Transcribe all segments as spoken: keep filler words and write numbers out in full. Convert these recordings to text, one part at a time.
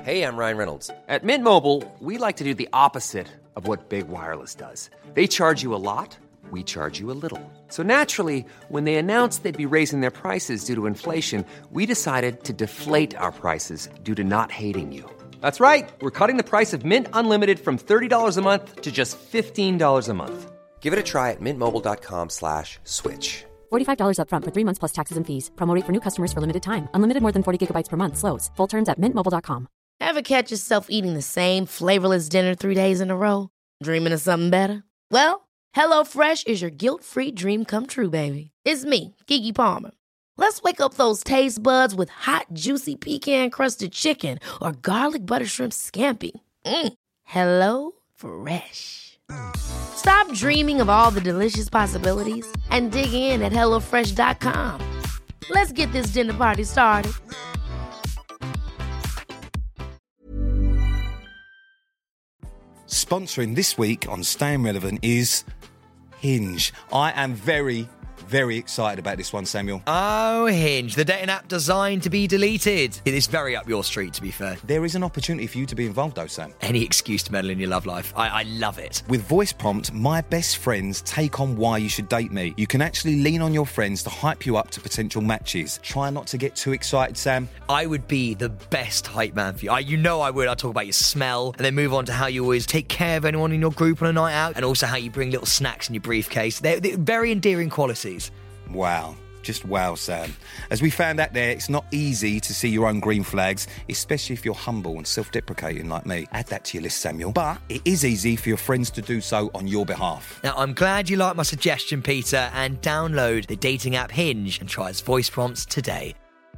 Hey, I'm Ryan Reynolds. At Mint Mobile, we like to do the opposite of what Big Wireless does. They charge you a lot, we charge you a little. So naturally, when they announced they'd be raising their prices due to inflation, we decided to deflate our prices due to not hating you. That's right. We're cutting the price of Mint Unlimited from thirty dollars a month to just fifteen dollars a month. Give it a try at mintmobile.com slash switch. forty-five dollars up front for three months plus taxes and fees. Promo rate for new customers for limited time. Unlimited more than forty gigabytes per month. Slows full terms at mint mobile dot com. Ever catch yourself eating the same flavorless dinner three days in a row? Dreaming of something better? Well, HelloFresh is your guilt-free dream come true, baby. It's me, Keke Palmer. Let's wake up those taste buds with hot, juicy pecan-crusted chicken or garlic butter shrimp scampi. Mm. Hello Fresh. Stop dreaming of all the delicious possibilities and dig in at hello fresh dot com. Let's get this dinner party started. Sponsoring this week on Staying Relevant is Hinge. I am very, very excited about this one, Samuel. Oh, Hinge, the dating app designed to be deleted. It is very up your street, to be fair. There is an opportunity for you to be involved, though, Sam. Any excuse to meddle in your love life. I, I love it. With Voice Prompt, my best friends take on why you should date me. You can actually lean on your friends to hype you up to potential matches. Try not to get too excited, Sam. I would be the best hype man for you. I, you know I would. I'd talk about your smell and then move on to how you always take care of anyone in your group on a night out and also how you bring little snacks in your briefcase. They're, they're very endearing qualities. Wow. Just wow, Sam. As we found out there, it's not easy to see your own green flags, especially if you're humble and self-deprecating like me. Add that to your list, Samuel. But it is easy for your friends to do so on your behalf. Now, I'm glad you like my suggestion, Peter, and download the dating app Hinge and try its voice prompts today.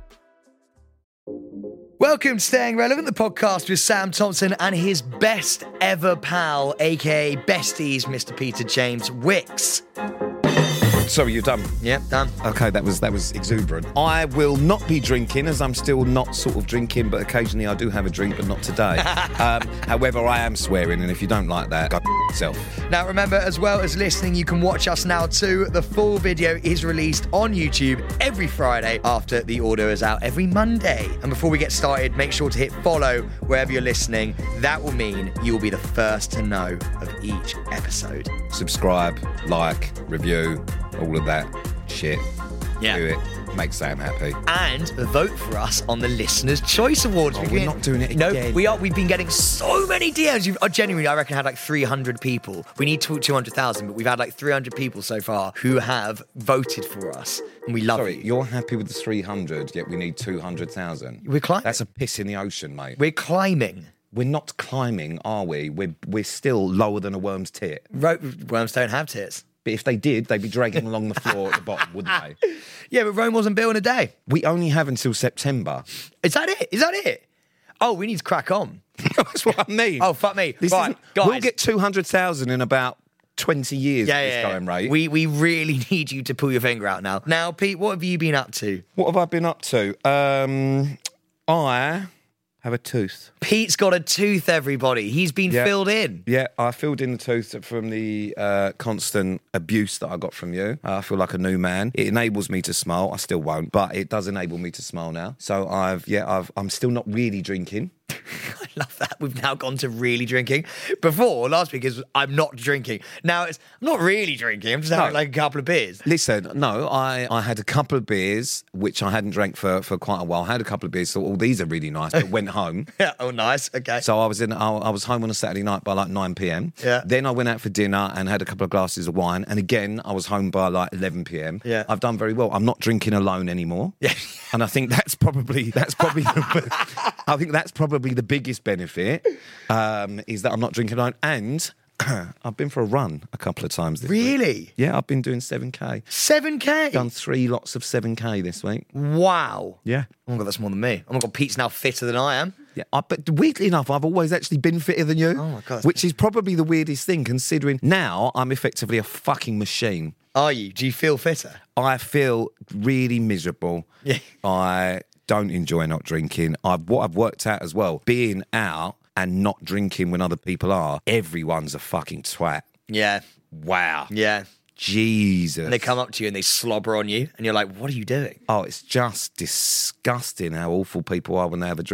Welcome to Staying Relevant, the podcast with Sam Thompson and his best ever pal, aka Besties, Mister Peter James Wicks. Sorry, you're done. Yep, done. Okay, that was that was exuberant. I will not be drinking, as I'm still not sort of drinking, but occasionally I do have a drink, but not today. um, however, I am swearing, and if you don't like that, go f*** yourself. Now, remember, as well as listening, you can watch us now too. The full video is released on YouTube every Friday after the audio is out every Monday. And before we get started, make sure to hit follow wherever you're listening. That will mean you will be the first to know of each episode. Subscribe, like, review, all of that shit. Yeah. Do it. Make Sam happy. And vote for us on the Listener's Choice Awards. Oh, We've we're been- not doing it No, again. we are. We've been getting so many D Ms. You've, oh, genuinely, I reckon I had like three hundred people. We need two hundred thousand, but we've had like three hundred people so far who have voted for us. And we love Sorry, it. you're happy with the three hundred, yet we need two hundred thousand. We're climbing. That's a piss in the ocean, mate. We're climbing. We're not climbing, are we? We're, we're still lower than a worm's tit. Ro- worms don't have tits. But if they did, they'd be dragging along the floor at the bottom, wouldn't they? Yeah, but Rome wasn't built in a day. We only have until September. Is that it? Is that it? Oh, we need to crack on. That's what I mean. Oh, fuck me. This Right, isn't- guys. We'll get two hundred thousand in about twenty years Yeah, at this yeah, going yeah. rate. We, we really need you to pull your finger out now. Now, Pete, what have you been up to? What have I been up to? Um, I have a tooth. Pete's got a tooth, everybody. He's been Yeah. filled in. Yeah, I filled in the tooth from the uh, constant abuse that I got from you. Uh, I feel like a new man. It enables me to smile. I still won't, but it does enable me to smile now. So I've, yeah, I've, I'm still not really drinking. I love that. We've now gone to really drinking. Before, last week, is I'm not drinking. Now it's I'm not really drinking. I'm just having No. like a couple of beers. Listen, no, I, I had a couple of beers, which I hadn't drank for, for quite a while. I had a couple of beers, thought, oh, these are really nice, but went home. Yeah. Oh, nice. Okay. So I was in. I, I was home on a Saturday night by like nine p.m. Yeah. Then I went out for dinner and had a couple of glasses of wine, and again I was home by like eleven p.m. Yeah. I've done very well. I'm not drinking alone anymore. Yeah. And I think that's probably that's probably the, I think that's probably the biggest benefit um, is that I'm not drinking alone, and I've been for a run a couple of times this week. Really? Yeah, I've been doing seven K. seven K? Done three lots of seven K this week. Wow. Yeah. Oh my God, that's more than me. Oh my God, Pete's now fitter than I am. Yeah, I, but weirdly enough, I've always actually been fitter than you. Oh my God. Which is probably the weirdest thing, considering now I'm effectively a fucking machine. Are you? Do you feel fitter? I feel really miserable. Yeah. I don't enjoy not drinking. I've, what I've worked out as well, being out and not drinking when other people are, everyone's a fucking twat. Yeah. Wow. Yeah. Jesus. And they come up to you and they slobber on you and you're like, what are you doing? Oh, it's just disgusting how awful people are when they have a drink.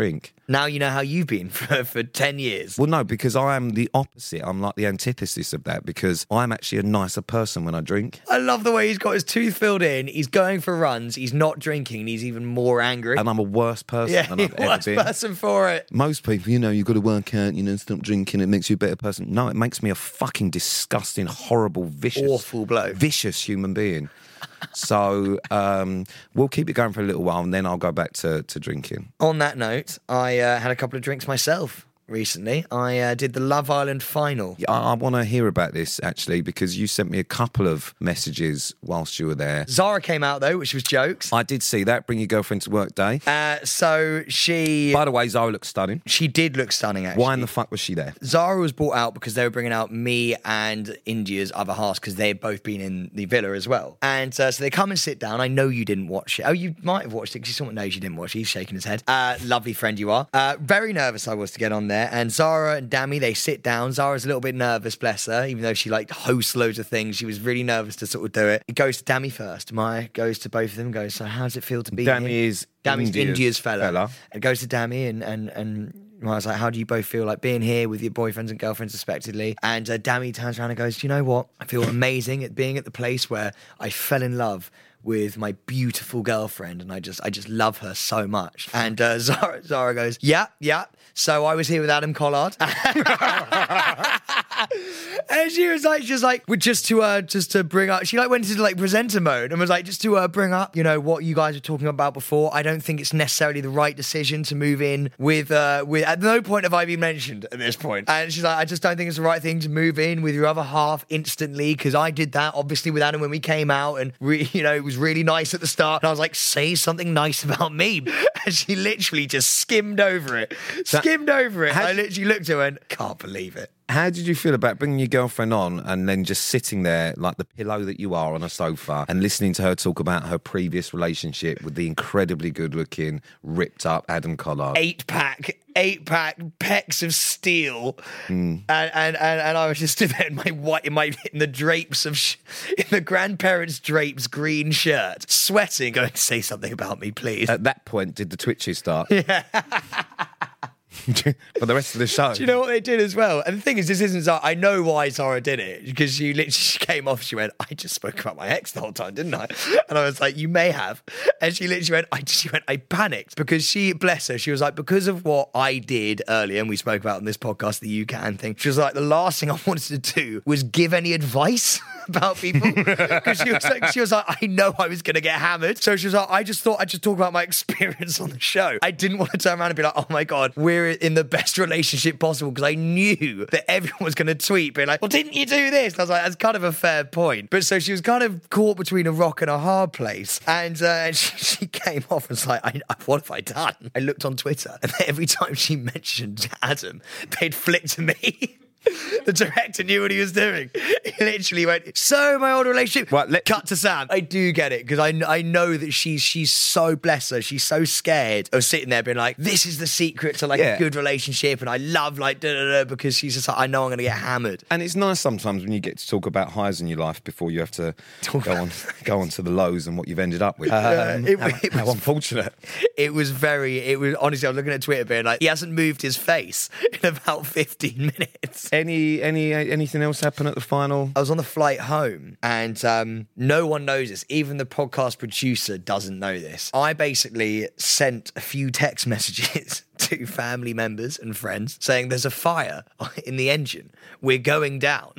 Now you know how you've been for, for ten years. Well, no, because I am the opposite. I'm like the antithesis of that because I'm actually a nicer person when I drink. I love the way he's got his tooth filled in. He's going for runs. He's not drinking. And he's even more angry. And I'm a worse person yeah, than I've ever worst been. person for it. Most people, you know, you've got to work out, you know, stop drinking. It makes you a better person. No, it makes me a fucking disgusting, horrible, vicious, awful bloke, vicious human being. So um, we'll keep it going for a little while and then I'll go back to, to drinking. On that note, I uh, had a couple of drinks myself recently. I uh, did the Love Island final. I, I want to hear about this, actually, because you sent me a couple of messages whilst you were there. Zara came out, though, which was jokes. I did see that. Bring your girlfriend to work day. Uh, so she... By the way, Zara looks stunning. She did look stunning, actually. Why in the fuck was she there? Zara was brought out because they were bringing out me and India's other half because they had both been in the villa as well. And uh, so they come and sit down. I know you didn't watch it. Oh, you might have watched it because someone knows you didn't watch it. He's shaking his head. Uh, lovely friend you are. Uh, very nervous I was to get on there. And Zara and Dami, they sit down. Zara's a little bit nervous, bless her, even though she like hosts loads of things. She was really nervous to sort of do it. It goes to Dami first. Maya goes to both of them, goes, so how does it feel to be Dami here? is Dami's India's, India's fella. fella. It goes to Dami and, and, and I was like, how do you both feel like being here with your boyfriends and girlfriends respectively? And uh, Dami turns around and goes, you know what? I feel amazing at being at the place where I fell in love with my beautiful girlfriend and I just I just love her so much. And uh, Zara, Zara goes, yeah, yeah. So I was here with Adam Collard. And she was like, she was like, well, just to uh, just to bring up, she like went into like presenter mode and was like, just to uh, bring up, you know, what you guys were talking about before. I don't think it's necessarily the right decision to move in with uh, with. At no point have I been mentioned at this point. And she's like, I just don't think it's the right thing to move in with your other half instantly because I did that obviously with Adam when we came out and we, you know, it was really nice at the start. And I was like, say something nice about me. And she literally just skimmed over it, skimmed over it. I literally looked at her and can't believe it. How did you feel about bringing your girlfriend on and then just sitting there like the pillow that you are on a sofa and listening to her talk about her previous relationship with the incredibly good-looking, ripped-up Adam Collard? Eight-pack, eight-pack, pecs of steel. Mm. And, and, and, and I was just stood there in my white, in, my, in the drapes of, sh- in the grandparents' drapes green shirt, sweating, going, say something about me, please. At that point, did the twitches start? Yeah. For the rest of the show. Do you know what they did as well? And the thing is, this isn't Zara. I know why Zara did it because she literally she came off. She went, "I just spoke about my ex the whole time, didn't I?" And I was like, "You may have." And she literally went, "I." She went, "I panicked because she, bless her, she was like, because of what I did earlier, and we spoke about on this podcast, the You Can thing. She was like, the last thing I wanted to do was give any advice about people because she was like, she was like, I know I was going to get hammered, so she was like, I just thought I'd just talk about my experience on the show. I didn't want to turn around and be like, oh my god, we're in the best relationship possible because I knew that everyone was going to tweet being like, well, didn't you do this? And I was like, that's kind of a fair point. But so she was kind of caught between a rock and a hard place, and uh, she, she came off and was like, I, what have I done? I looked on Twitter and every time she mentioned Adam, they'd flick to me. The director knew what he was doing. He literally went, so my old relationship, right, let- cut to Sam. I do get it, because I, I know that she's she's so, bless her, she's so scared of sitting there being like, this is the secret to like yeah. a good relationship, and I love like da da da, because she's just like, I know I'm going to get hammered. And it's nice sometimes when you get to talk about highs in your life before you have to Talk go on go on to the lows and what you've ended up with. Um, it, how, it how was, unfortunate. It was very, it was, honestly, I was looking at Twitter being like, he hasn't moved his face in about fifteen minutes. Any any anything else happen at the final? I was on the flight home, and um, no one knows this. Even the podcast producer doesn't know this. I basically sent a few text messages to family members and friends saying there's a fire in the engine. We're going down.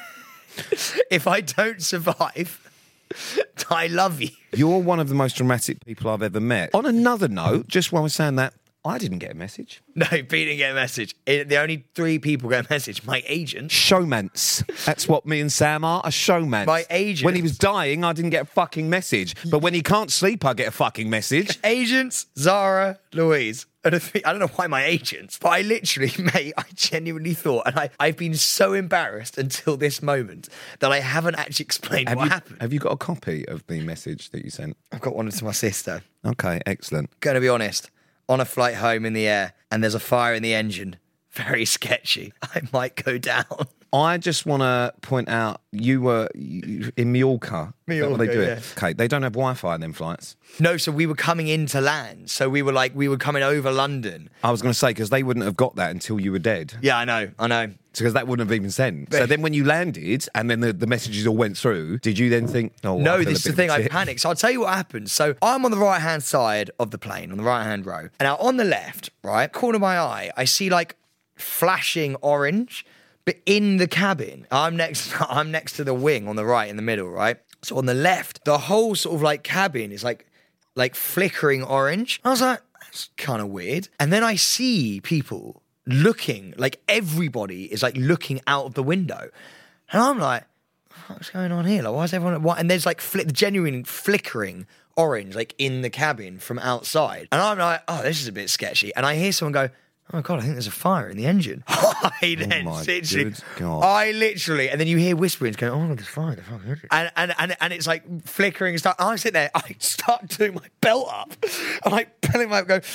If I don't survive, I love you. You're one of the most dramatic people I've ever met. On another note, just while we're saying that, I didn't get a message. No, Pete didn't get a message. It, the only three people got a message. My agent. Showmans. That's what me and Sam are, a showman. My agent. When he was dying, I didn't get a fucking message. But when he can't sleep, I get a fucking message. Agents, Zara, Louise. And I think- I don't know why my agents, but I literally, mate, I genuinely thought, and I, I've been so embarrassed until this moment that I haven't actually explained have what you, happened. Have you got a copy of the message that you sent? I've got one to my sister. Okay, excellent. Going to be honest, on a flight home in the air, and there's a fire in the engine. Very sketchy. I might go down. I just want to point out, you were you, in Mallorca. Is that what they do Mallorca, it? Okay, they don't have Wi-Fi in them flights. No, so we were coming into land. So we were like, we were coming over London. I was going to say, because they wouldn't have got that until you were dead. Yeah, I know, I know. Because that wouldn't have even sent. But- so then when you landed and then the, the messages all went through, did you then think, oh, No, I feel this is a the bit thing. of a I tit? panicked. So I'll tell you what happened. So I'm on the right hand side of the plane, on the right hand row. And now on the left, right, corner of my eye, I see like flashing orange, but in the cabin. I'm next I'm next to the wing on the right in the middle, right? So on the left, the whole sort of like cabin is like like flickering orange. I was like, that's kind of weird. And then I see people looking, like everybody is like looking out of the window. And I'm like, what's going on here? Like, why is everyone... Why? And there's like fli- genuine flickering orange like in the cabin from outside. And I'm like, oh, this is a bit sketchy. And I hear someone go, oh, God, I think there's a fire in the engine. I then my literally... good God. I literally... And then you hear whisperings going, oh, there's fire. There's fire. And, and, and, and it's like flickering and stuff. And I sit there, I start doing my belt up. I'm like pulling my... Go,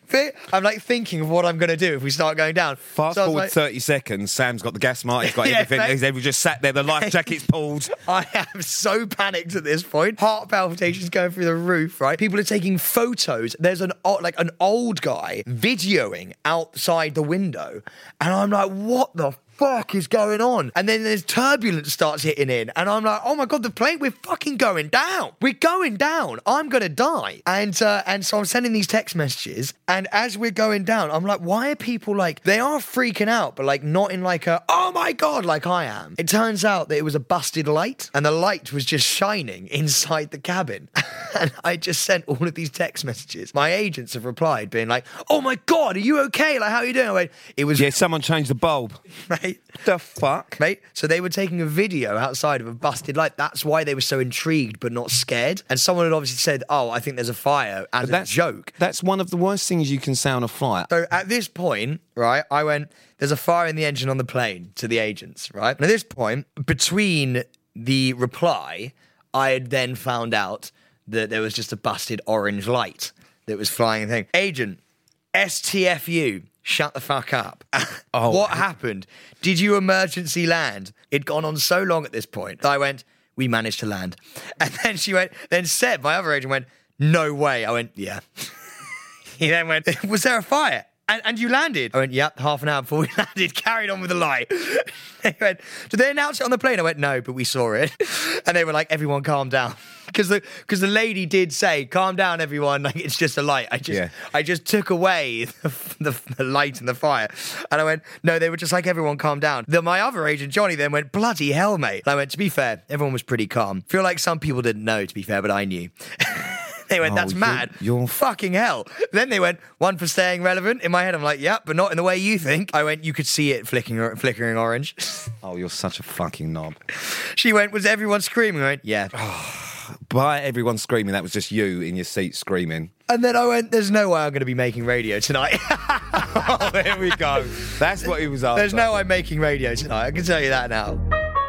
I'm like thinking of what I'm going to do if we start going down. Fast So I was forward like- thirty seconds, Sam's got the gas mask, he's got Yeah, everything. mate. He's every just sat there, the life jacket's pulled. I am so panicked at this point. Heart palpitations going through the roof, right? People are taking photos. There's an o- like an old guy videoing outside the window. And I'm like, what the fuck is going on? And then there's turbulence starts hitting in. And I'm like, oh my God, the plane, we're fucking going down. We're going down. I'm going to die. And, uh, and so I'm sending these text messages. And as we're going down, I'm like, why are people like, they are freaking out, but like not in like a, oh my God, like I am. It turns out that it was a busted light and the light was just shining inside the cabin. And I just sent all of these text messages. My agents have replied being like, oh my God, are you okay? Like, how are you doing? I went, it was, Yeah, someone changed the bulb. mate. The fuck? Mate, so they were taking a video outside of a busted light. That's why they were so intrigued but not scared. And someone had obviously said, oh, I think there's a fire as But a that's joke. That's one of the worst things you can say on a flight. So at this point, right, I went, there's a fire in the engine on the plane to the agents, right? And at this point, between the reply, I had then found out that there was just a busted orange light that was flying the thing. Agent, S T F U, shut the fuck up. Oh. What happened? Did you emergency land? It'd gone on so long at this point. I went, we managed to land. And then she went, then Seb, my other agent, went, no way. I went, yeah. He then went, was there a fire? And, and you landed? I went, yep, half an hour before we landed, carried on with the lie. They went, did they announce it on the plane? I went, no, but we saw it. And they were like, everyone calm down. Because the because the lady did say, calm down, everyone, like it's just a light. I just Yeah. I just took away the, the, the light and the fire. And I went, no, they were just like, everyone calm down. Then my other agent, Johnny, then went, bloody hell, mate. And I went, to be fair, everyone was pretty calm. Feel like some people didn't know, to be fair, but I knew. They went, Oh, that's you're- mad. you're- Fucking hell. Then they went, one for staying relevant. In my head, I'm like, yeah, but not in the way you think. I went, you could see it flickering, flickering orange. Oh, you're such a fucking knob. She went, was everyone screaming? I went, yeah. By everyone screaming, that was just you in your seat screaming. And then I went, there's no way I'm going to be making radio tonight. Oh, there we go. That's what he was after. There's no way I'm making radio tonight. I can tell you that now.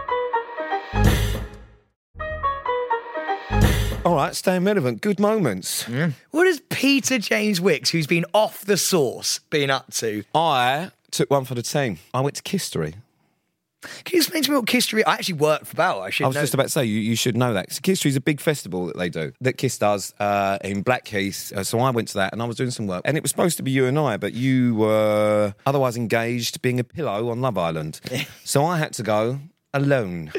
All right, staying relevant. Good moments. What has Peter James Wicks, who's been off the sauce, been up to? I took one for the team. I went to Kistery. Can you explain to me what Kistery... I actually work for Bauer. I should I was know. just about to say, you, you should know that. So Kistery is a big festival that they do, that Kiss does uh, in Blackheath. Uh, so I went to that and I was doing some work. And it was supposed to be you and I, but you were otherwise engaged being a pillow on Love Island. So I had to go alone.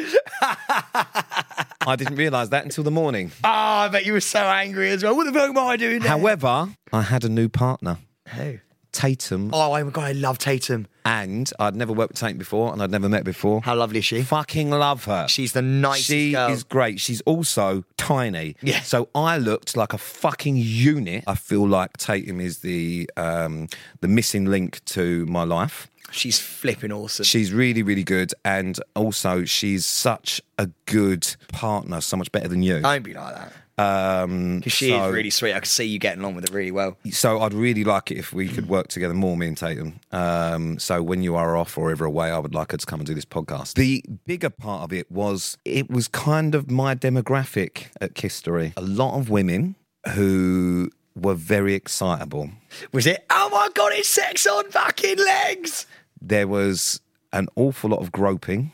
I didn't realise that until the morning. Oh, I bet you were so angry as well. What the fuck am I doing there? However, I had a new partner, Who? Tatum, Oh, my God, I love Tatum. and I'd never worked with Tatum before and I'd never met before. How lovely is she? Fucking love her. She's the nicest She girl. is great. She's also tiny. Yeah. So I looked like a fucking unit. I feel like Tatum is the um, the missing link to my life. She's flipping awesome. She's really, really good. And also, she's such a good partner, so much better than you. Don't be like that. Um, Because she so, is really sweet. I can see you getting along with it really well. So I'd really like it if we could work together more, me and Tatum. Um, so when you are off or ever away, I would like her to come and do this podcast. The bigger part of it was, it was kind of my demographic at Kistery. A lot of women who were very excitable. Was it, oh my God, it's sex on fucking legs? There was an awful lot of groping.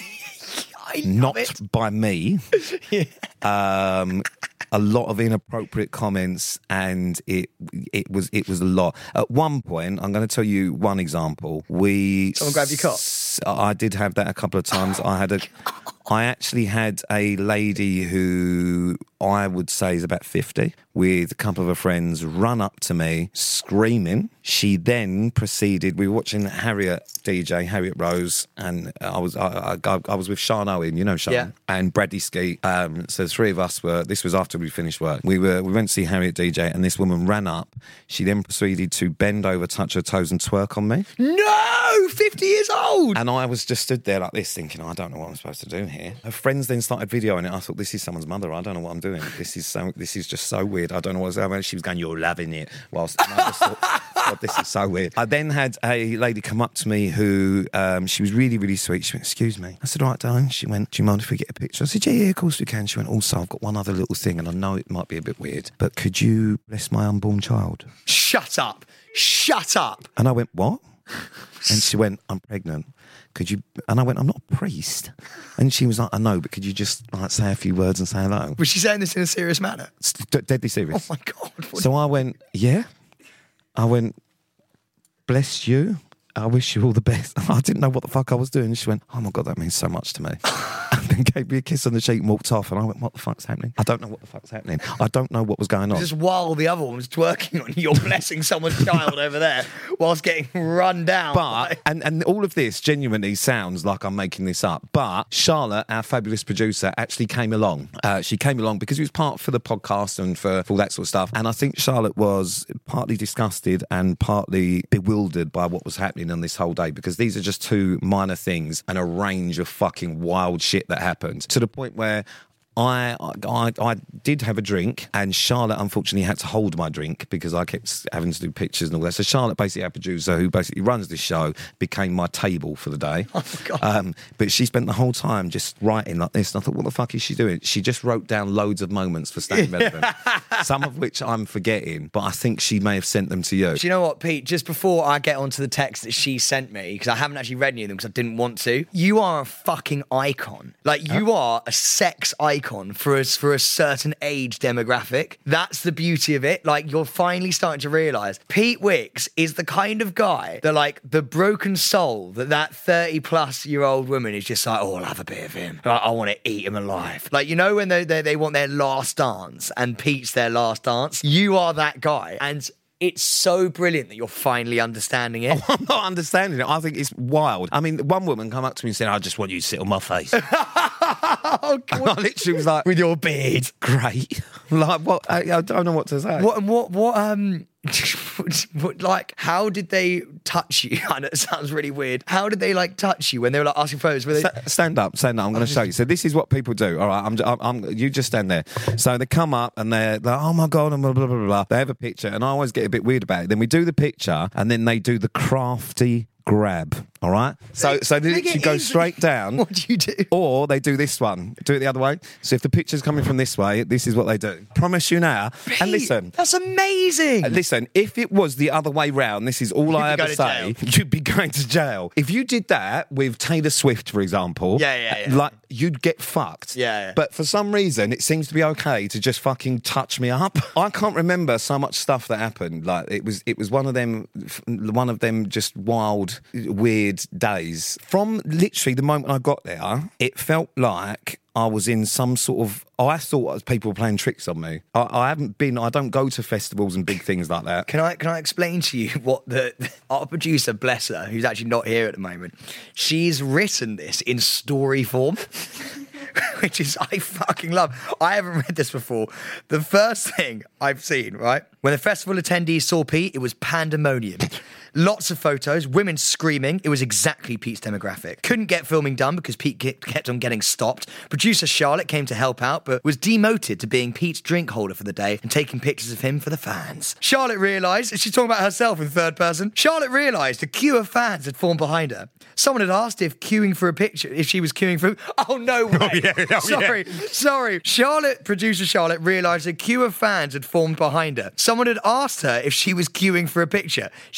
I Not it. by me. yeah. Um, a lot of inappropriate comments, and it it was it was a lot. At one point, I'm going to tell you one example. We Someone grabbed your cock? I did have that a couple of times. I had a. I actually had a lady who I would say is about fifty with a couple of her friends run up to me screaming. She then proceeded, we were watching Harriet D J, Harriet Rose, and I was I, I, I was with Sean Owen, you know Sean, yeah. and Bradley Skeet. Um, so the three of us were, this was after we finished work. We were we went to see Harriet D J, and this woman ran up. She then proceeded to bend over, touch her toes and twerk on me. No! fifty years old! And I was just stood there like this thinking, oh, I don't know what I'm supposed to do here. Her friends then started videoing it. I thought, this is someone's mother. I don't know what I'm doing. This is so. This is just so weird. I don't know what's happening. She was going, you're loving it. Whilst and I just thought, God, this is so weird. I then had a lady come up to me who, um, she was really, really sweet. She went, excuse me. I said, all right, darling. She went, do you mind if we get a picture? I said, yeah, yeah, of course we can. She went, also, I've got one other little thing, and I know it might be a bit weird, but could you bless my unborn child? Shut up. Shut up. And I went, what? And she went, I'm pregnant. Could you? And I went, I'm not a priest. And she was like, I know, but could you just like say a few words and say hello? Was she saying this in a serious manner? It's d- deadly serious. Oh my God. What So I went, yeah. I went, bless you. I wish you all the best. I didn't know what the fuck I was doing. And she went, oh my God, that means so much to me. And then gave me a kiss on the cheek and walked off. And I went, what the fuck's happening? I don't know what the fuck's happening. I don't know what was going on. Just while the other one was twerking on you, you're blessing someone's child over there whilst getting run down. But, and, and all of this genuinely sounds like I'm making this up, but Charlotte, our fabulous producer, actually came along. Uh, she came along because it was part for the podcast and for, for all that sort of stuff. And I think Charlotte was partly disgusted and partly bewildered by what was happening on this whole day, because these are just two minor things and a range of fucking wild shit that happened, to the point where I, I I did have a drink, and Charlotte unfortunately had to hold my drink because I kept having to do pictures and all that. So Charlotte, basically our producer who basically runs this show, became my table for the day. Oh, God. Um, but she spent the whole time just writing like this, and I thought, what the fuck is she doing? She just wrote down loads of moments for Staying Relevant, some of which I'm forgetting, but I think she may have sent them to you. Do you know what, Pete? Just before I get onto the text that she sent me, because I haven't actually read any of them because I didn't want to, you are a fucking icon. Like, you huh? are a sex icon for us for a certain age demographic. That's the beauty of it. Like, you're finally starting to realise Pete Wicks is the kind of guy that, like, the broken soul that that thirty plus year old woman is just like, oh, I'll have a bit of him. Like, I want to eat him alive. Like, you know when they, they they want their last dance and Pete's their last dance? You are that guy. And it's so brilliant that you're finally understanding it. Oh, I'm not understanding it. I think it's wild. I mean, one woman come up to me and said, I just want you to sit on my face. Oh, and I literally was like, with your beard. Great. Like, what? I, I don't know what to say. What, what, what, um... like, how did they touch you? I know it sounds really weird. How did they like touch you when they were like asking photos? Were they... St- stand up, stand up. I'm going to show you. So this is what people do. All right, I'm, I'm, I'm. You just stand there. So they come up and they're like, oh my God, and blah blah blah blah. They have a picture, and I always get a bit weird about it. Then we do the picture, and then they do the crafty grab. All right. So so they literally go straight down. What do you do? Or they do this one. Do it the other way. So if the picture's coming from this way, this is what they do. Promise you now. Pete, and listen, that's amazing. Uh, listen, if it was the other way round, this is all You'd I be ever say. You'd be going to jail. If you did that with Taylor Swift, for example, yeah, yeah, yeah. like you'd get fucked. Yeah, yeah. But for some reason, it seems to be okay to just fucking touch me up. I can't remember so much stuff that happened. Like it was, it was one of them, one of them just wild, weird days. From literally the moment I got there, it felt like I was in some sort of... I thought people were playing tricks on me. I, I haven't been... I don't go to festivals and big things like that. Can I can I explain to you what the... Our producer, bless her, who's actually not here at the moment, she's written this in story form, which is I fucking love. I haven't read this before. The first thing I've seen, right? When the festival attendees saw Pete, it was pandemonium. Lots of photos, women screaming. It was exactly Pete's demographic. Couldn't get filming done because Pete kept on getting stopped. Producer Charlotte came to help out, but was demoted to being Pete's drink holder for the day and taking pictures of him for the fans. Charlotte realised, she's talking about herself in third person, Charlotte realised a queue of fans had formed behind her. Someone had asked if queuing for a picture, if she was queuing for... Oh, no way. Oh, yeah, oh, sorry, yeah. sorry. Charlotte, producer Charlotte, realised a queue of fans had formed behind her. Someone had asked her if she was queuing for a picture. She said yes.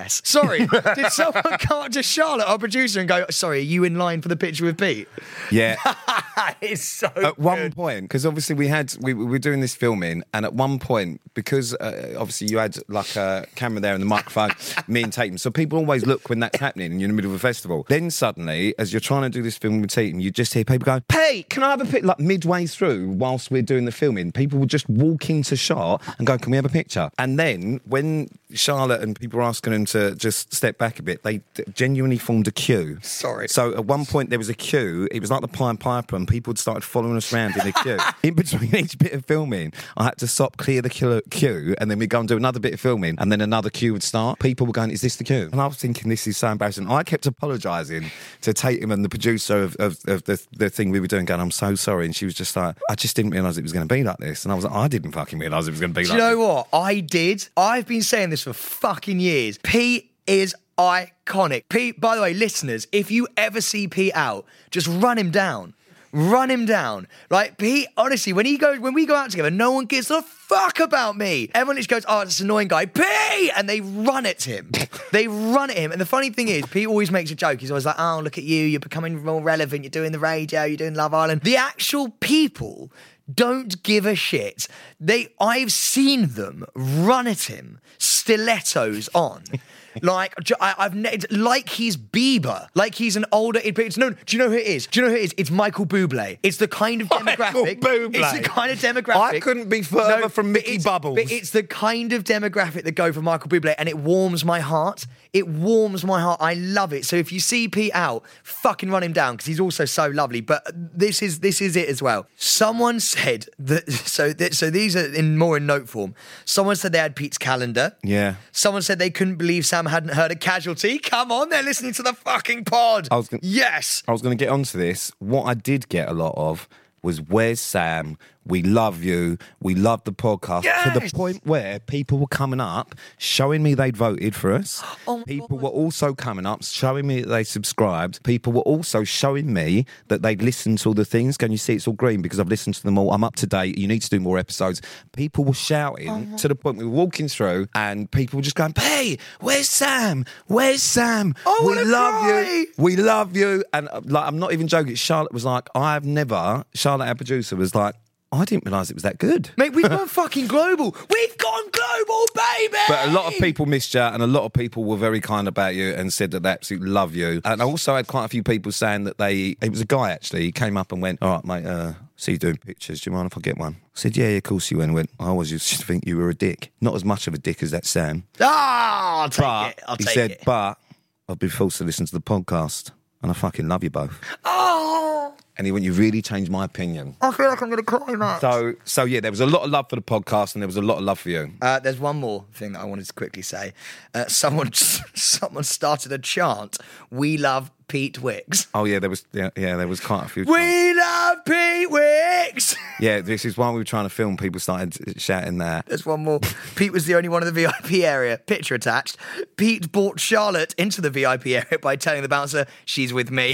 yes. Sorry, did someone come up to Charlotte, our producer, and go, sorry, are you in line for the picture with Pete? Yeah. It's so At good. one point, because obviously we had, we, we were doing this filming, and at one point, because uh, obviously you had like a camera there and the microphone, me and Tatum, so people always look when that's happening and you're in the middle of a festival. Then suddenly, as you're trying to do this film with Tatum, you just hear people go, "Hey, can I have a pic?" Like midway through, whilst we're doing the filming, people would just walk into shot and go, "Can we have a picture?" And then when Charlotte and people were asking them to just step back a bit, they d- genuinely formed a queue. Sorry. So at one point there was a queue. It was like the Pied Piper, and people had started following us around in the queue. In between each bit of filming, I had to stop, clear the queue, queue, and then we'd go and do another bit of filming, and then another queue would start. People were going, "Is this the queue?" And I was thinking, this is so embarrassing. I kept apologising to Tatum and the producer of, of, of the, the thing we were doing, going, "I'm so sorry." And she was just like, "I just didn't realise it was going to be like this." And I was like, I didn't fucking realise it was going to be Do like you know this. what? I did. I've been saying this for fucking years. Pete is iconic. Pete, by the way, listeners, if you ever see Pete out, just run him down. Run him down. Like, Pete, honestly, when he goes, when we go out together, no one gives a fuck about me. Everyone just goes, "Oh, it's this annoying guy, Pete!" And they run at him. They run at him. And the funny thing is, Pete always makes a joke. He's always like, "Oh, look at you. You're becoming more relevant. You're doing the radio. You're doing Love Island." The actual people don't give a shit. They, I've seen them run at him, stilettos on. Like, I, I've ne- like he's Bieber, like he's an older. It's no. Do you know who it is? Do you know who it is? It's Michael Bublé. It's the kind of demographic. Michael Bublé. It's the kind of demographic. I couldn't be further from but Mickey it's- Bubbles. But it's the kind of demographic that go for Michael Bublé, and it warms my heart. It warms my heart. I love it. So if you see Pete out, fucking run him down because he's also so lovely. But this is this is it as well. Someone said that. So th- so these are in more in note form. Someone said they had Pete's calendar. Yeah. Someone said they couldn't believe Sam hadn't heard a Casualty. Come on, they're listening to the fucking pod. I was gonna, yes. I was going to get onto this. What I did get a lot of was, "Where's Sam? We love you. We love the podcast." Yes! To the point where people were coming up, showing me they'd voted for us. Oh, people were also coming up, showing me that they subscribed. People were also showing me that they'd listened to all the things. Going, "You see, it's all green because I've listened to them all. I'm up to date. You need to do more episodes." People were shouting Uh-huh. to the point we were walking through, and people were just going, "Hey, where's Sam? Where's Sam? I we wanna love cry." you. We love you." And uh, like, I'm not even joking. Charlotte was like, "I've never." Charlotte, our producer, was like, "I didn't realise it was that good." Mate, we've gone fucking global. We've gone global, baby. But a lot of people missed you, and a lot of people were very kind about you and said that they absolutely love you. And I also had quite a few people saying that they, it was a guy actually, he came up and went, "All right, mate, uh, see you doing pictures. Do you mind if I get one?" I said, yeah, yeah, of course you will. And went, "I always used to think you were a dick." Not as much of a dick as that Sam. Ah, I'll take But it. I'll he take said, it. "But I've been forced to listen to the podcast, and I fucking love you both." Oh, And he went, "You really changed my opinion." I feel like I'm going to cry, Matt. So, so yeah, there was a lot of love for the podcast, and there was a lot of love for you. Uh, there's one more thing that I wanted to quickly say. Uh, someone, someone started a chant. "We love Pete Wicks." Oh yeah, there was yeah, yeah there was quite a few. We love Pete Wicks. Yeah, this is while we were trying to film, people started shouting that. There's one more. Pete was the only one in the V I P area. Picture attached. Pete brought Charlotte into the V I P area by telling the bouncer, "She's with me."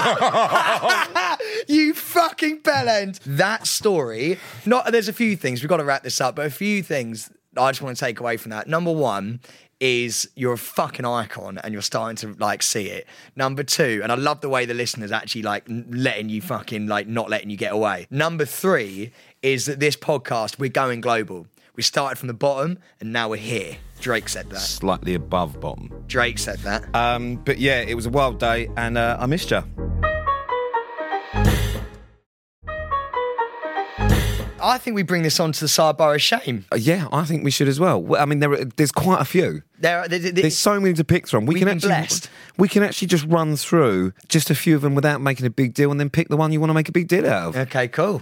You fucking bellend. That story. Not. There's a few things. We've got to wrap this up, but a few things I just want to take away from that. Number one is you're a fucking icon and you're starting to like see it. Number two, and I love the way the listeners actually like letting you fucking like not letting you get away. Number three is that this podcast, we're going global. We started from the bottom and now we're here. Drake said that. Slightly above bottom. Drake said that. Um, but yeah, it was a wild day, and uh, I missed you. I think we bring this on to the sidebar of shame. Uh, yeah, I think we should as well. Well, I mean, there are, there's quite a few. There, are- there, there- There's so many to pick from. We We've can been actually blessed. we can actually just run through just a few of them without making a big deal, and then pick the one you want to make a big deal out of. Okay, cool.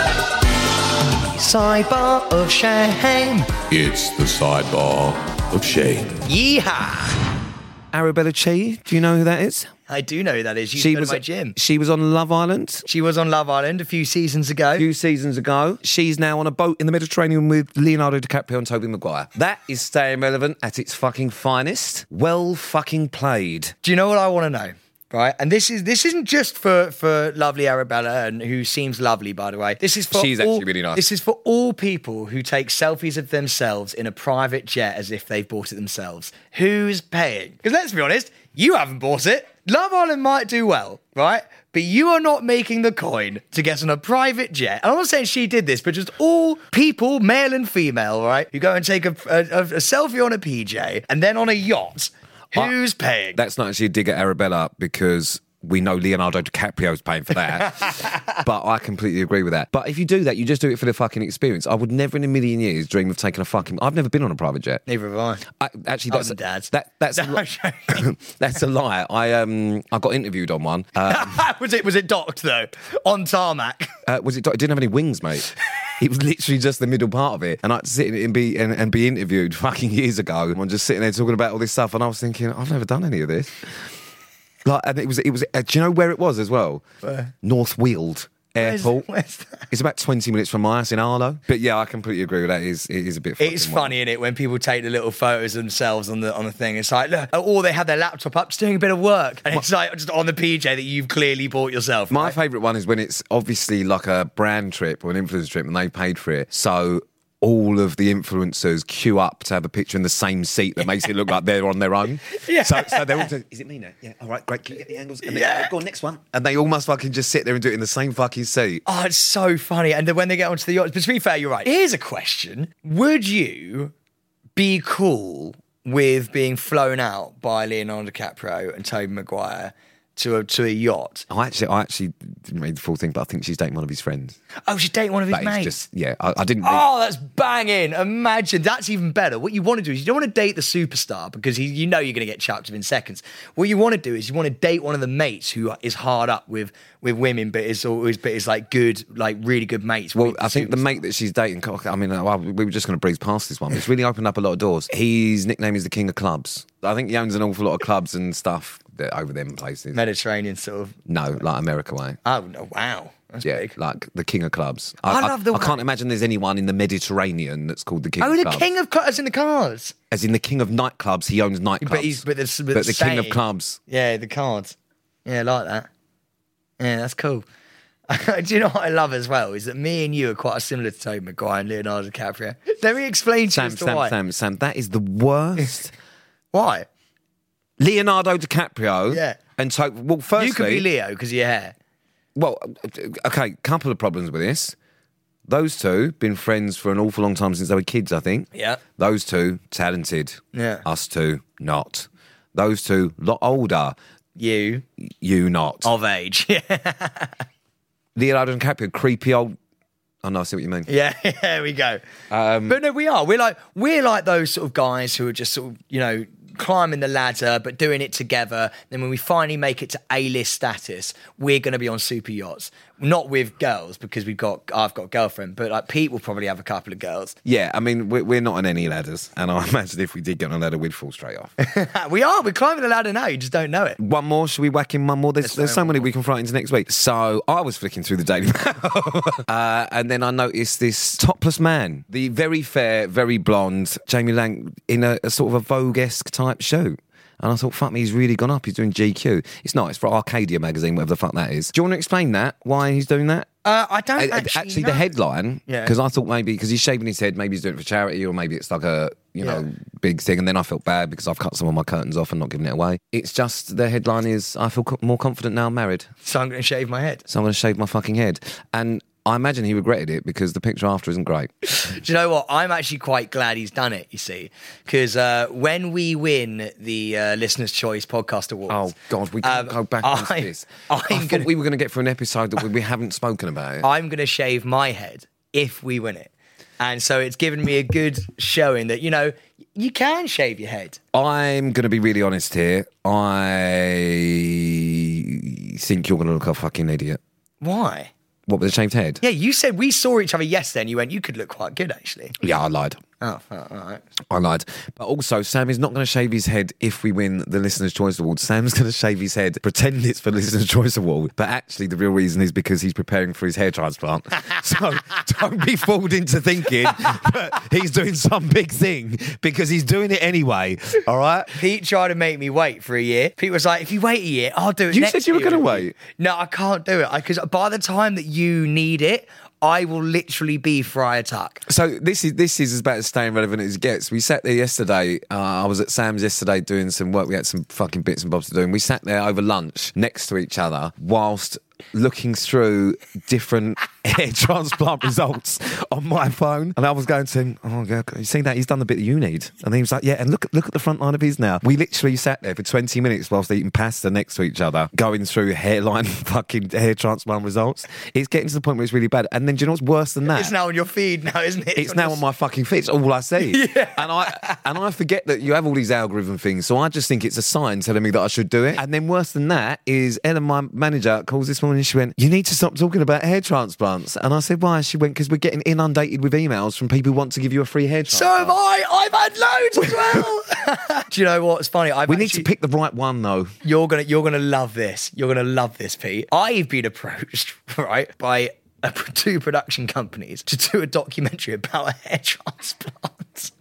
Sidebar of shame. It's the sidebar of shame. Yeehaw. Arabella Chi, do you know who that is? I do know who that is. She, She was was at my gym. She was on Love Island She was on Love Island a few seasons ago. a few seasons ago. She's now on a boat in the Mediterranean with Leonardo DiCaprio and Tobey Maguire. That is staying relevant at its fucking finest. Well fucking played. Do you know what I want to know? right? And this is this isn't just for for lovely Arabella, and who seems lovely, by the way. This is for She's all, actually really nice. This is for all people who take selfies of themselves in a private jet as if they've bought it themselves. Who's paying? Because let's be honest, you haven't bought it. Love Island might do well, right? But you are not making the coin to get on a private jet. And I'm not saying she did this, but just all people, male and female, right, who go and take a, a, a selfie on a P J and then on a yacht. Who's I, paying? That's not actually a dig at Arabella, because we know Leonardo DiCaprio's paying for that. But I completely agree with that. But if you do that, you just do it for the fucking experience. I would never in a million years dream of taking a fucking... I've never been on a private jet. Neither have I. I actually, that's Other than Dad's. That, that's, No, a li- that's a lie. I um I got interviewed on one. Um, was it was it docked though on tarmac? uh, was it? It didn't have any wings, mate. It was literally just the middle part of it, and I had to sit in it and be and, and be interviewed fucking years ago. I'm just sitting there talking about all this stuff, and I was thinking, I've never done any of this. Like, and it was, it was. Uh, do you know where it was as well? Where? North Weald Airport. Where's, where's that? It's about twenty minutes from my house in Arlo. But yeah, I completely agree with that. It is, it is a bit. It's funny, isn't it, when people take the little photos of themselves on the on the thing. It's like, look, or they have their laptop up, just doing a bit of work, and it's like just on the P J that you've clearly bought yourself. My right? favourite one is when it's obviously like a brand trip or an influencer trip, and they paid for it. So all of the influencers queue up to have a picture in the same seat that makes it look like they're on their own. Yeah. So, so they're all just, is it me now? Yeah, all right, great. Can you get the angles? And then, yeah. Go on, next one. And they all must fucking just sit there and do it in the same fucking seat. Oh, it's so funny. And then when they get onto the yacht, but to be fair, you're right. Here's a question. Would you be cool with being flown out by Leonardo DiCaprio and Tobey Maguire to a, to a yacht? I actually, I actually didn't read the full thing, but I think she's dating one of his friends. Oh, she's dating one of his That is mates? just, yeah, I, I didn't read. Oh, that's banging. Imagine. That's even better. What you want to do is you don't want to date the superstar because he, you know you're going to get chucked within seconds. What you want to do is you want to date one of the mates who is hard up with, with women, but is always but is like good, like really good mates. Well, I think the mate that she's dating, I mean, well, we were just going to breeze past this one, but it's really opened up a lot of doors. His nickname is the King of Clubs. I think he owns an awful lot of clubs and stuff that over them places. Mediterranean sort of. No, like America way. Oh, no, wow. That's yeah, big. like the King of Clubs. I love the I way- can't imagine there's anyone in the Mediterranean that's called the King Oh, of the Clubs. king of clubs in the cards. As in the King of nightclubs, he owns nightclubs. But he's but the, but But the King of saying- Clubs. Yeah, the cards. Yeah, I like that. Yeah, that's cool. Do you know what I love as well? Is that me and you are quite similar to Tobey Maguire and Leonardo DiCaprio. Let me explain to you Sam, as to Sam, why. Sam, Sam, that is the worst. Why? Leonardo DiCaprio. Yeah. And so, well, firstly... You could be Leo because of your hair. Well, okay, couple of problems with this. Those two, been friends for an awful long time since they were kids, I think. Yeah. Those two, talented. Yeah. Us two, not. Those two, lot older. You. You not. Of age. Leonardo DiCaprio, creepy old... Oh, no, I see what you mean. Yeah, there we go. Um, but no, we are. We're like we're like those sort of guys who are just sort of, you know, climbing the ladder but doing it together. Then when we finally make it to A-list status, we're going to be on super yachts. Not with girls because we've got I've got a girlfriend, but like Pete will probably have a couple of girls. Yeah, I mean, we're, we're not on any ladders. And I imagine if we did get on a ladder, we'd fall straight off. We are. We're climbing the ladder now. You just don't know it. One more, should we whack in one more? There's, Let's there's do so one many more. we can throw into next week. So I was flicking through the Daily Mail, uh, and then I noticed this topless man, the very fair, very blonde Jamie Lang in a, a sort of a Vogue-esque type shoot. And I thought, fuck me, he's really gone up. He's doing G Q. It's not. It's for Arcadia magazine, whatever the fuck that is. Do you want to explain that? Why he's doing that? Uh, I don't Uh, actually, actually know. the headline, Yeah. because I thought maybe because he's shaving his head, maybe he's doing it for charity, or maybe it's like a you know Yeah. big thing. And then I felt bad because I've cut some of my curtains off and not giving it away. It's just the headline is I feel co- more confident now I'm married, So I'm going to shave my head. so I'm going to shave my fucking head. And I imagine he regretted it because the picture after isn't great. Do you know what? I'm actually quite glad he's done it, you see. Because uh, when we win the uh, Listener's Choice Podcast Awards... Oh God, we can't um, go back on I- this. I'm I thought gonna- we were going to get through an episode that we, we haven't spoken about it. I'm going to shave my head if we win it. And so it's given me a good showing that, you know, you can shave your head. I'm going to be really honest here. I think you're going to look a fucking idiot. Why? What, with a shaved head? Yeah, you said we saw each other yesterday and you went, you could look quite good, actually. Yeah, I lied. Oh, all right. I lied. But also, Sam is not going to shave his head if we win the Listener's Choice Award. Sam's going to shave his head, pretend it's for the Listener's Choice Award, but actually the real reason is because he's preparing for his hair transplant. So don't be fooled into thinking that he's doing some big thing, because he's doing it anyway, all right? Pete tried to make me wait for a year. Pete was like, if you wait a year, I'll do it You next said you were year. going to wait. No, I can't do it. Because by the time that you need it, I will literally be Friar Tuck. So this is this is about as staying relevant as it gets. We sat there yesterday. Uh, I was at Sam's yesterday doing some work. We had some fucking bits and bobs to do. And we sat there over lunch next to each other whilst looking through different hair transplant results on my phone. And I was going to him, oh, God, you see that? He's done the bit that you need. And he was like, yeah, and look, look at the front line of his now. We literally sat there for twenty minutes whilst eating pasta next to each other, going through hairline fucking hair transplant results. It's getting to the point where it's really bad. And then do you know what's worse than that? It's now on your feed now, isn't it? It's now on my fucking feed. It's all I see. Yeah. And I and I forget that you have all these algorithm things, so I just think it's a sign telling me that I should do it. And then worse than that is Ellen, my manager, calls this morning and she went, you need to stop talking about hair transplants. And I said, why? She went, because we're getting inundated with emails from people who want to give you a free hair So transplant. have I. I've had loads as well. Do you know what's funny? I've We need actually- to pick the right one, though. You're gonna, you're gonna love this. You're gonna love this, Pete. I've been approached, right, by uh, two production companies to do a documentary about a hair transplant.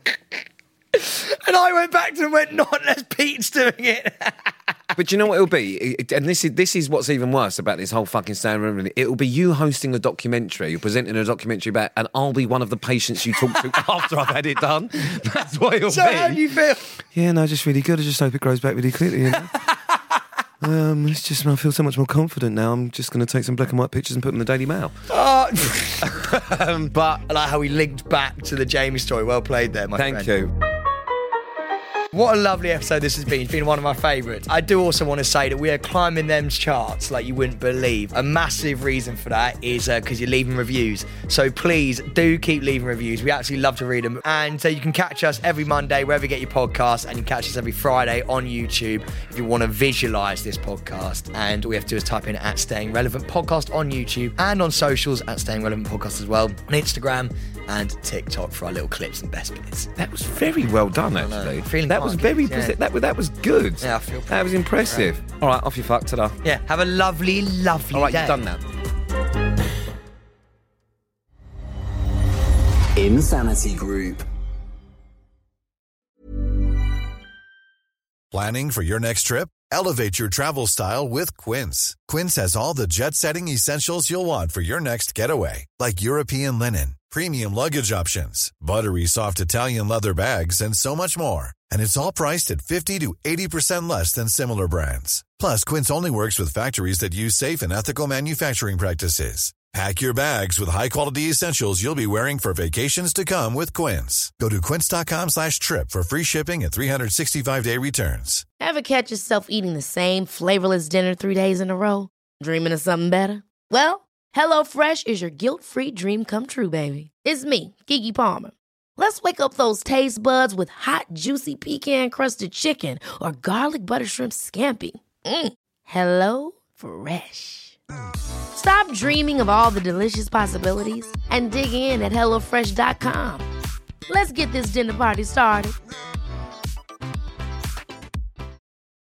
And I went back to them and went, not unless Pete's doing it. But you know what it'll be? It- And this is this is what's even worse about this whole fucking stand. It'll be you hosting a documentary, you're presenting a documentary about, and I'll be one of the patients you talk to after I've had it done. That's what it'll So be. how do you feel? Yeah, no, just really good. I just hope it grows back really clearly. You know? um, it's just I feel so much more confident now. I'm just going to take some black and white pictures and put them in the Daily Mail. Oh. Um, but I like how we linked back to the Jamie story. Well played there, my thank friend. you. What a lovely episode this has been. It's been one of my favourites. I do also want to say that we are climbing them charts like you wouldn't believe. A massive reason for that is because uh, you're leaving reviews. So please do keep leaving reviews. We absolutely love to read them. And uh, you can catch us every Monday wherever you get your podcasts, and you can catch us every Friday on YouTube if you want to visualise this podcast. And all you have to do is type in at Staying Relevant Podcast on YouTube and on socials at Staying Relevant Podcast as well, on Instagram and TikTok for our little clips and best bits. That was very well done, actually. Feeling that was quite very good, yeah. that was that was good. Yeah, I feel that was impressive. All right, off you fuck. Ta-da. Yeah, have a lovely, lovely All right, day. you've done that. Insanity Group. Planning for your next trip? Elevate your travel style with Quince. Quince has all the jet-setting essentials you'll want for your next getaway, like European linen, premium luggage options, buttery soft Italian leather bags, and so much more. And it's all priced at fifty to eighty percent less than similar brands. Plus, Quince only works with factories that use safe and ethical manufacturing practices. Pack your bags with high-quality essentials you'll be wearing for vacations to come with Quince. Go to quince.com slash trip for free shipping and three sixty-five day returns. Ever catch yourself eating the same flavorless dinner three days in a row? Dreaming of something better? Well, HelloFresh is your guilt-free dream come true, baby. It's me, Keke Palmer. Let's wake up those taste buds with hot, juicy pecan-crusted chicken or garlic butter shrimp scampi. Mm. Hello Fresh. Stop dreaming of all the delicious possibilities and dig in at HelloFresh dot com. Let's get this dinner party started.